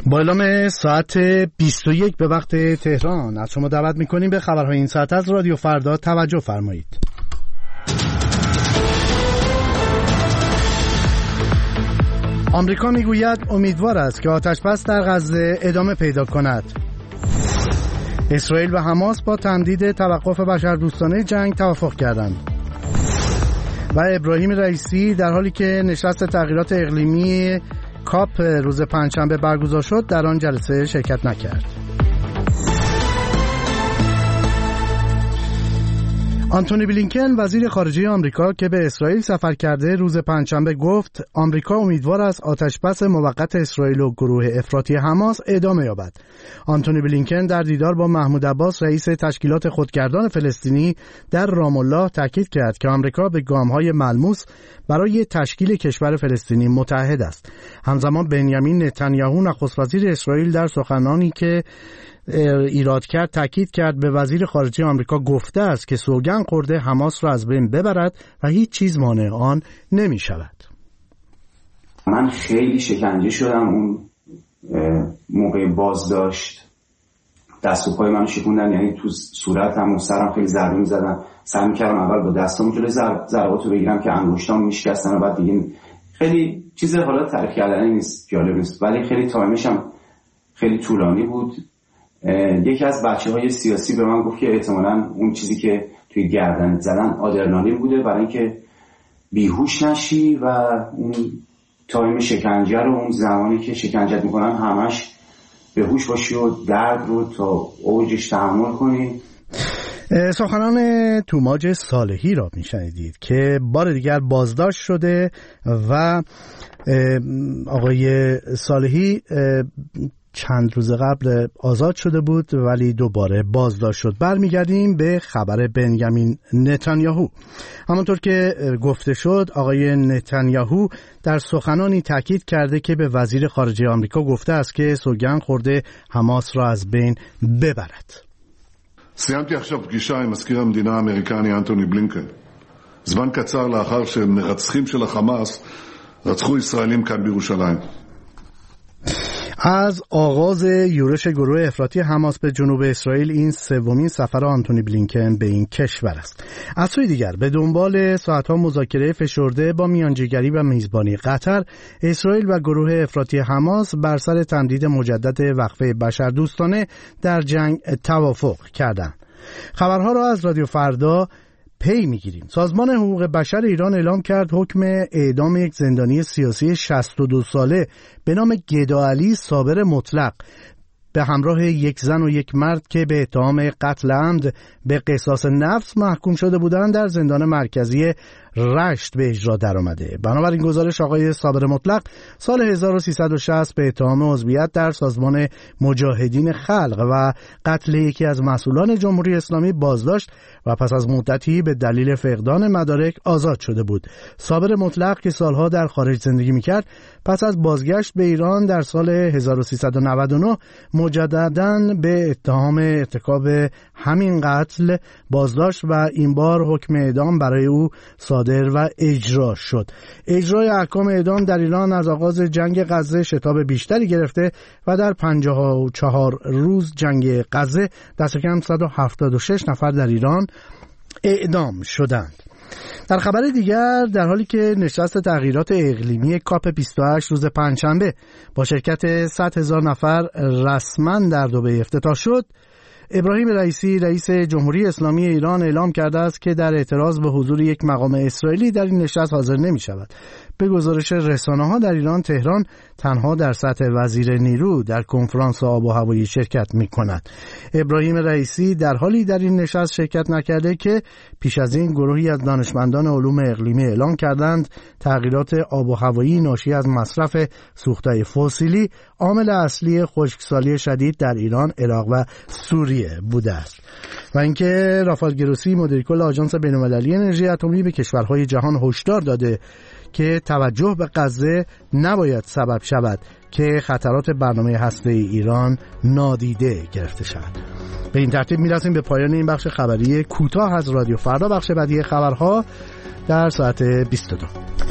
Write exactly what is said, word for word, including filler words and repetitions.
با اعلام ساعت بیست و یک به وقت تهران از شما دعوت می‌کنیم به خبرهای این ساعت از رادیو فردا توجه فرمایید. آمریکا میگوید امیدوار است که آتش‌بس در غزه ادامه پیدا کند. اسرائیل و حماس با تمدید توقف بشردوستانه جنگ توافق کردند. و ابراهیم رئیسی در حالی که نشست تغییرات اقلیمی کاپ روز پنجشنبه برگزار شد در آن جلسه شرکت نکرد. آنتونی بلینکن وزیر خارجه آمریکا که به اسرائیل سفر کرده روز پنجشنبه گفت آمریکا امیدوار است آتش‌بس موقت اسرائیل و گروه افراطی حماس ادامه یابد. آنتونی بلینکن در دیدار با محمود عباس رئیس تشکیلات خودگردان فلسطینی در رام الله تاکید کرد که آمریکا به گام‌های ملموس برای تشکیل کشور فلسطینی متحد است. همزمان بنیامین نتانیاهو نخست وزیر اسرائیل در سخنانی که ایراد کرد تاکید کرد به وزیر خارجه آمریکا گفته است که سوگند خورده حماس را از بین ببرد و هیچ چیز مانع آن نمی شود. من خیلی شکنجه شدم اون موقع بازداشت، دست و پای منو شکوندن، یعنی تو صورتم و سرم خیلی ضربه می‌زدن. سعی می‌کردم اول با دستام جلوی ضرباتو بگیرم که انگشتام میشکستن و بعد دیگه خیلی چیز حالا تعریف کردنی نیست، جالب نیست، ولی خیلی تایمش هم خیلی طولانی بود. یکی از بچه‌های سیاسی به من گفت که احتمالاً اون چیزی که توی گردنت زدن آدرنالین بوده برای اینکه بیهوش نشی و اون تایم شکنجه رو، اون زمانی که شکنجت میکنن همش به هوش باشی و درد رو تا اوجش تحمل کنی. سخنان توماج صالحی را میشنیدید که بار دیگر بازداشت شده و آقای صالحی چند روز قبل آزاد شده بود ولی دوباره بازداشت شد. برمیگردیم به خبر بنیامین نتانیاهو. همونطور که گفته شد آقای نتانیاهو در سخنانی تاکید کرده که به وزیر خارجه آمریکا گفته است که سوگند خورده حماس را از بین ببرد. סיימתי עכשיו פגישה עם מזכיר המדינה האמריקני אנטוני בלינקן. זמן קצר לאחר שמרצחים של החמאס רצחו ישראלים כאן בירושלים. از آغاز یورش گروه افراطی حماس به جنوب اسرائیل این سومین سفر آنتونی بلینکن به این کشور است. از سوی دیگر به دنبال ساعتها مذاکره فشرده با میانجیگری و میزبانی قطر، اسرائیل و گروه افراطی حماس بر سر تمدید مجدد وقفه بشردوستانه در جنگ توافق کردند. خبرها را از رادیو فردا پی میگیریم. سازمان حقوق بشر ایران اعلام کرد حکم اعدام یک زندانی سیاسی شصت و دو ساله به نام گداعلی صابر مطلق به همراه یک زن و یک مرد که به اتهام قتل عمد به قصاص نفس محکوم شده بودند در زندان مرکزی رشت به اجرا درآمده. بنابراین گزارش آقای صابر مطلق سال هزار و سیصد و شصت به اتهام عضویت در سازمان مجاهدین خلق و قتل یکی از مسئولان جمهوری اسلامی بازداشت و پس از مدتی به دلیل فقدان مدارک آزاد شده بود. صابر مطلق که سالها در خارج زندگی میکرد پس از بازگشت به ایران در سال هزار و سیصد و نود و نه مجدداً به اتهام ارتکاب همین قتل بازداشت و این بار حکم اعدام برای او صادر و اجرا شد. اجرای احکام اعدام در ایران از آغاز جنگ غزه شتاب بیشتری گرفته و در پنجاه و چهار روز جنگ غزه دست کم صد و هفتاد و شش نفر در ایران اعدام شدند. در خبر دیگر در حالی که نشست تغییرات اقلیمی کاپ بیست و هشت روز پنجشنبه با شرکت صد هزار نفر رسما در دبی افتتاح شد، ابراهیم رئیسی رئیس جمهوری اسلامی ایران اعلام کرده است که در اعتراض به حضور یک مقام اسرائیلی در این نشست حاضر نمی شود. به گزارش رسانه‌ها در ایران، تهران تنها در سطح وزیر نیرو در کنفرانس آب و هوایی شرکت می کند. ابراهیم رئیسی در حالی در این نشست شرکت نکرده که پیش از این گروهی از دانشمندان علوم اقلیمی اعلام کردند تغییرات آب و هوایی ناشی از مصرف سوختهای فسیلی عامل اصلی خشکسالی شدید در ایران، عراق و سوریه بوده است. و اینکه رافائل گروسی مدیر کل آژانس بین‌المللی انرژی اتمی به کشورهای جهان هشدار داده که توجه به غزه نباید سبب شود که خطرات برنامه هسته‌ای ایران نادیده گرفته شود. به این ترتیب میرسیم به پایان این بخش خبری کوتاه از رادیو فردا. بخش بعدی خبرها در ساعت بیست و دو.